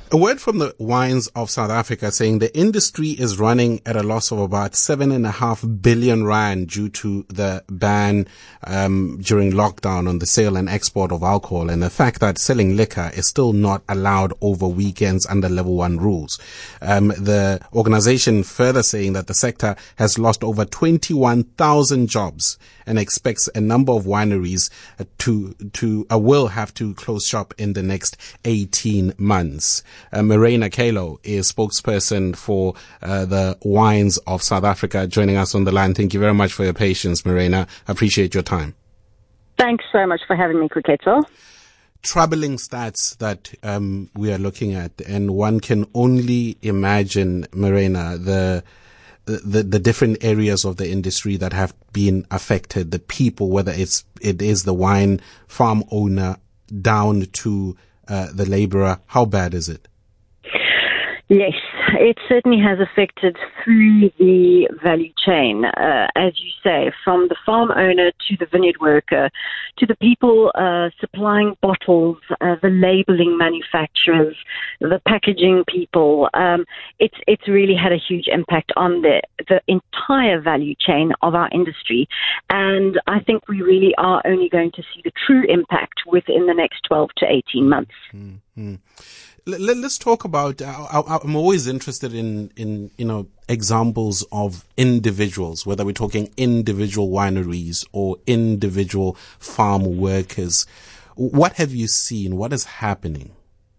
A word from the Wines of South Africa saying the industry is running at a loss of about 7.5 billion rand due to the ban during lockdown on the sale and export of alcohol, and the fact that selling liquor is still not allowed over weekends under level 1 rules. The organization further saying that the sector has lost over 21,000 jobs and expects a number of wineries will have to close shop in the next 18 months. Marina Kalo is spokesperson for the Wines of South Africa, joining us on the line. Thank you very much for your patience, Marina. I appreciate your time. Thanks so much for having me, Kuketso. Troubling stats that we are looking at, and one can only imagine, Marina, the different areas of the industry that have been affected, the people, whether it is the wine farm owner down to the laborer. How bad is it? Yes, it certainly has affected through the value chain, as you say, from the farm owner to the vineyard worker, to the people supplying bottles, the labeling manufacturers, the packaging people. It's really had a huge impact on the entire value chain of our industry. And I think we really are only going to see the true impact within the next 12 to 18 months. Mm-hmm. Let's talk about, I'm always interested in examples of individuals, whether we're talking individual wineries or individual farm workers. What have you seen? What is happening?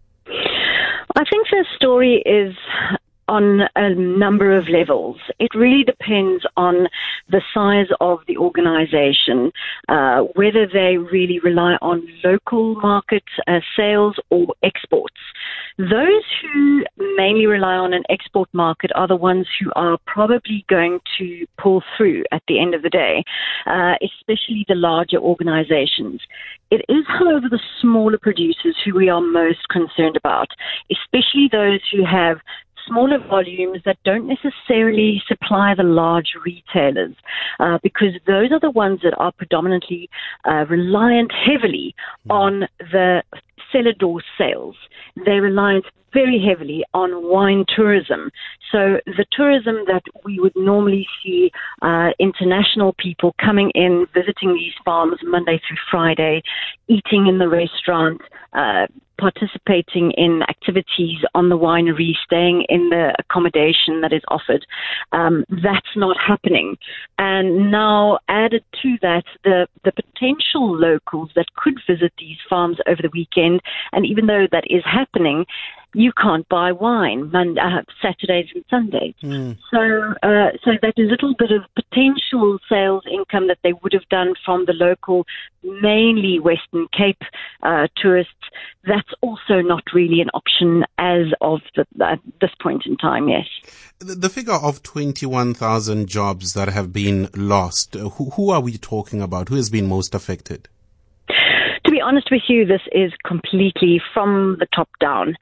I think the story is on a number of levels. It really depends on the size of the organization, whether they really rely on local market sales or exports. Those who mainly rely on an export market are the ones who are probably going to pull through at the end of the day, especially the larger organizations. It is, however, the smaller producers who we are most concerned about, especially those who have smaller volumes that don't necessarily supply the large retailers, because those are the ones that are predominantly reliant heavily on the cellar door sales. They're reliant very heavily on wine tourism. So the tourism that we would normally see, international people coming in, visiting these farms Monday through Friday, eating in the restaurant, participating in activities on the winery, staying in the accommodation that is offered. That's not happening. And now added to that, the potential locals that could visit these farms over the weekend, and even though that is happening, you can't buy wine Saturdays and Sundays. So that little bit of potential sales income that they would have done from the local, mainly Western Cape tourists, that's also not really an option as of this point in time, yes. The figure of 21,000 jobs that have been lost, who are we talking about? Who has been most affected? To be honest with you, this is completely from the top down.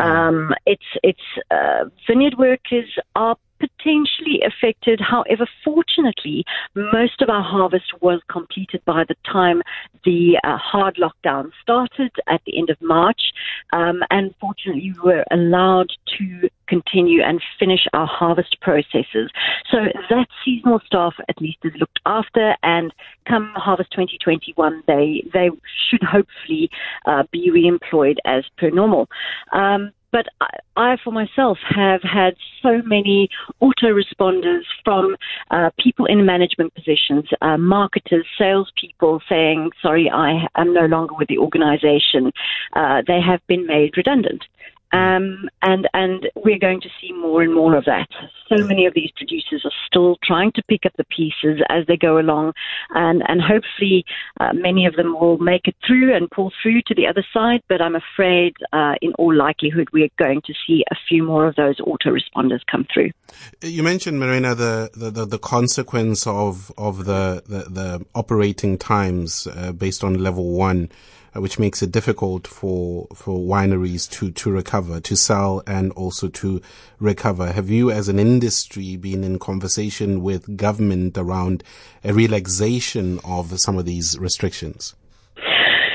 It's vineyard workers are potentially affected. However, fortunately, most of our harvest was completed by the time the hard lockdown started at the end of March. And fortunately, we were allowed to continue and finish our harvest processes. So that seasonal staff at least is looked after, and come harvest 2021, they should hopefully be reemployed as per normal. But I, for myself, have had so many autoresponders from people in management positions, marketers, salespeople saying, sorry, I am no longer with the organization. They have been made redundant. And we're going to see more and more of that. So many of these producers are still trying to pick up the pieces as they go along, and hopefully many of them will make it through and pull through to the other side. But I'm afraid, in all likelihood, we're going to see a few more of those autoresponders come through. You mentioned, Marina, the consequence of the operating times based on level 1. Which makes it difficult for wineries to recover, to sell, and also to recover. Have you, as an industry, been in conversation with government around a relaxation of some of these restrictions?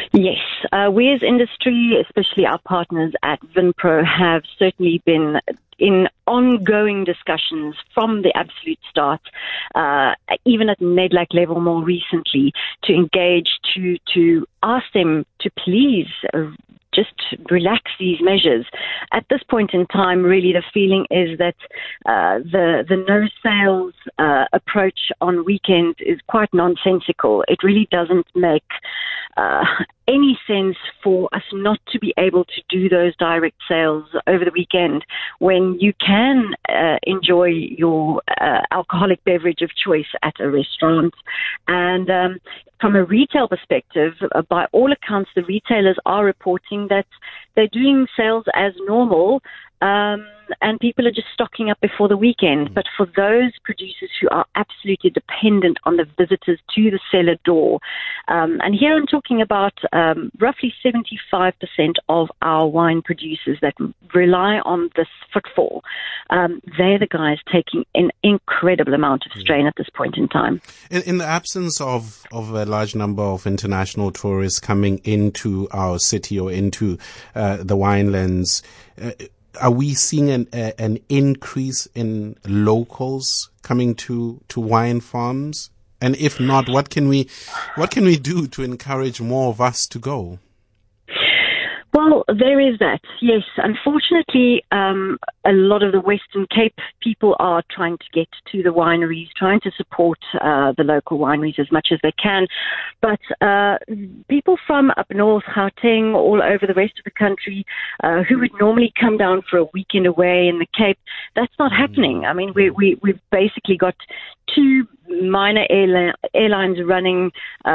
Yes, we as industry, especially our partners at Vinpro, have certainly been in ongoing discussions from the absolute start, even at NEDLAC level more recently, to engage, to ask them to please just relax these measures. At this point in time, really the feeling is that the no sales approach on weekends is quite nonsensical. It really doesn't make any sense for us not to be able to do those direct sales over the weekend when you can enjoy your alcoholic beverage of choice at a restaurant. And from a retail perspective, by all accounts, the retailers are reporting that they're doing sales as normal, and people are just stocking up before the weekend. But for those producers who are absolutely dependent on the visitors to the cellar door, and here I'm talking about roughly 75% of our wine producers that rely on this footfall, they're the guys taking an incredible amount of strain at this point in time. In the absence of a large number of international tourists coming into our city or into the winelands, are we seeing an increase in locals coming to wine farms? And if not, what can we do to encourage more of us to go? Well, there is that. Yes, unfortunately, a lot of the Western Cape people are trying to get to the wineries, trying to support the local wineries as much as they can. But people from up north, Gauteng, all over the rest of the country, who would normally come down for a weekend away in the Cape, that's not happening. I mean, we've basically got two minor airlines running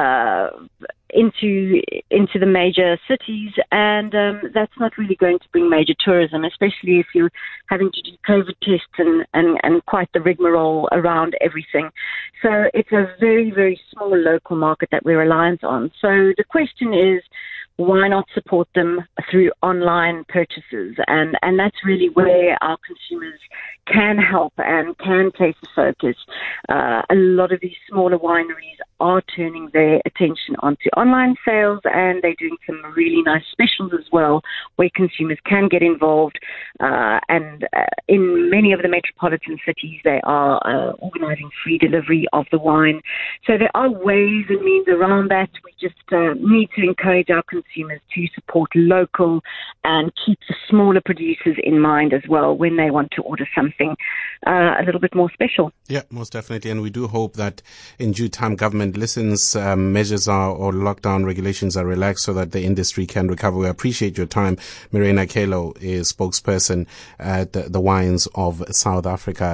into the major cities, and that's not really going to bring major tourism, especially if you're having to do COVID tests and quite the rigmarole around everything. So it's a very, very small local market that we're reliant on. So the question is, why not support them through online purchases? And that's really where our consumers can help and can place the focus. A lot of these smaller wineries are turning their attention onto online sales, and they're doing some really nice specials as well, where consumers can get involved. And in many of the metropolitan cities, they are organizing free delivery of the wine. So there are ways and means around that. We just need to encourage our consumers to support local and keep the smaller producers in mind as well when they want to order something a little bit more special. Yeah, most definitely. And we do hope that in due time government listens, measures or lockdown regulations are relaxed so that the industry can recover. We appreciate your time. Mirena Kelo is spokesperson at the Wines of South Africa.